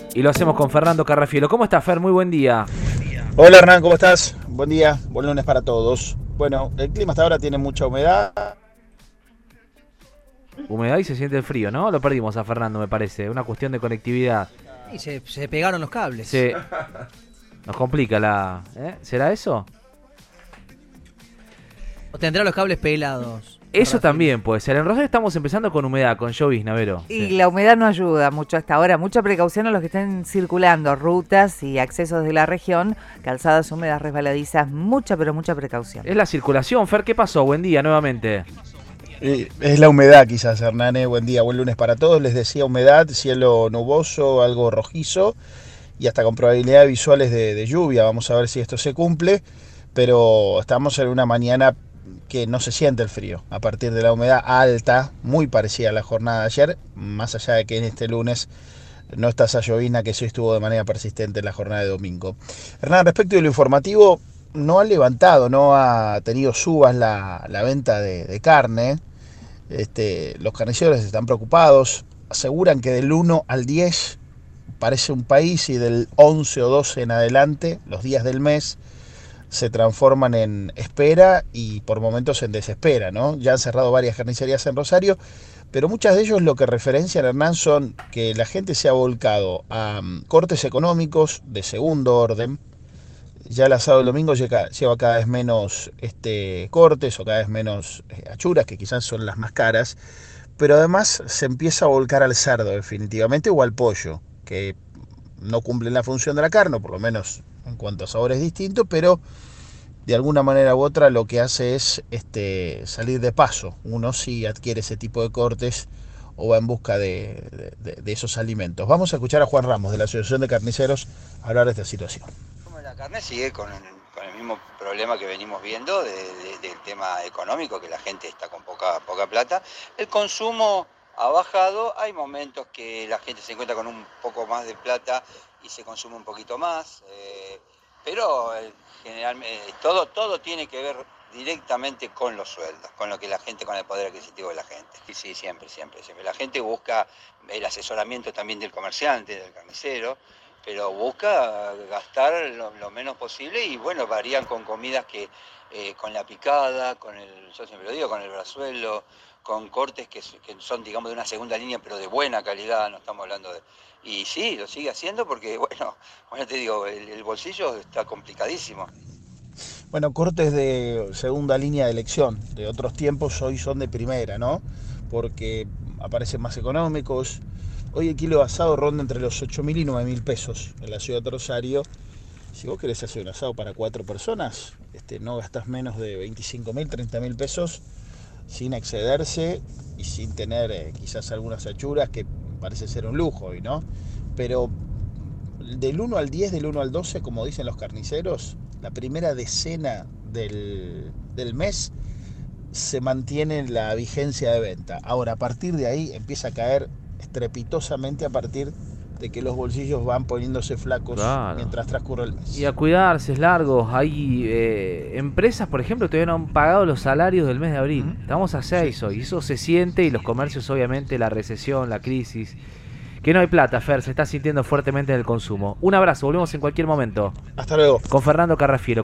Y lo hacemos con Fernando Carrafielo. ¿Cómo estás, Fer? Muy buen día. Hola Hernán, ¿cómo estás? Buen día, buen lunes para todos. Bueno, el clima hasta ahora tiene mucha humedad. Humedad y se siente el frío, ¿no? Lo perdimos a Fernando, me parece. Una cuestión de conectividad. Y se pegaron los cables. Nos complica la... ¿Será eso? O tendrá los cables pelados. Eso también puede ser. En Rosario estamos empezando con humedad, con llovizna, Vero. Y la humedad no ayuda mucho hasta ahora. Mucha precaución a los que estén circulando rutas y accesos de la región. Calzadas húmedas, resbaladizas, mucha, pero mucha precaución. Es la circulación. Fer, ¿qué pasó? Buen día nuevamente. Es la humedad quizás, Hernán. Buen día, buen lunes para todos. Les decía humedad, cielo nuboso, algo rojizo y hasta con probabilidades visuales de lluvia. Vamos a ver si esto se cumple, pero estamos en una mañana que no se siente el frío, a partir de la humedad alta, muy parecida a la jornada de ayer, más allá de que en este lunes no está esa llovizna que sí estuvo de manera persistente en la jornada de domingo. Hernán, respecto de lo informativo, no ha levantado, no ha tenido subas la venta de carne. Los carniceros están preocupados, aseguran que del 1 al 10 parece un país y del 11 o 12 en adelante, los días del mes, se transforman en espera y por momentos en desespera, ¿no? Ya han cerrado varias carnicerías en Rosario, pero muchas de ellos lo que referencian, Hernán, son que la gente se ha volcado a cortes económicos de segundo orden. Ya el asado del domingo lleva cada vez menos cortes o cada vez menos achuras, que quizás son las más caras, pero además se empieza a volcar al cerdo definitivamente o al pollo, que no cumplen la función de la carne, por lo menos en cuanto a sabor es distinto, pero de alguna manera u otra lo que hace es salir de paso. Uno sí adquiere ese tipo de cortes o va en busca de esos alimentos. Vamos a escuchar a Juan Ramos de la Asociación de Carniceros hablar de esta situación. La carne sigue con el mismo problema que venimos viendo del tema económico, que la gente está con poca plata. El consumo ha bajado, hay momentos que la gente se encuentra con un poco más de plata y se consume un poquito más, pero generalmente todo tiene que ver directamente con los sueldos, con lo que la gente, con el poder adquisitivo de la gente. Sí, siempre. La gente busca el asesoramiento también del comerciante, del carnicero, pero busca gastar lo menos posible y bueno, varían con comidas que con la picada, yo siempre lo digo, con el brazuelo, con cortes que son, digamos, de una segunda línea, pero de buena calidad, no estamos hablando de... Y sí, lo sigue haciendo porque, bueno te digo, el bolsillo está complicadísimo. Bueno, cortes de segunda línea de elección de otros tiempos hoy son de primera, ¿no? Porque aparecen más económicos. Hoy el kilo de asado ronda entre los 8.000 y 9.000 pesos en la ciudad de Rosario. Si vos querés hacer un asado para 4 personas, no gastás menos de 25.000, 30.000 pesos sin excederse y sin tener quizás algunas achuras, que parece ser un lujo hoy, ¿no? Pero del 1 al 10, del 1 al 12, como dicen los carniceros, la primera decena del mes se mantiene la vigencia de venta. Ahora, a partir de ahí empieza a caer estrepitosamente a partir de que los bolsillos van poniéndose flacos, claro, mientras transcurre el mes. Y a cuidarse, es largo. Hay empresas, por ejemplo, que todavía no han pagado los salarios del mes de abril. Estamos a 6 hoy, y eso se siente, y los comercios, obviamente, la recesión, la crisis. Que no hay plata, Fer, se está sintiendo fuertemente en el consumo. Un abrazo, volvemos en cualquier momento. Hasta luego. Con Fernando Carrafielo.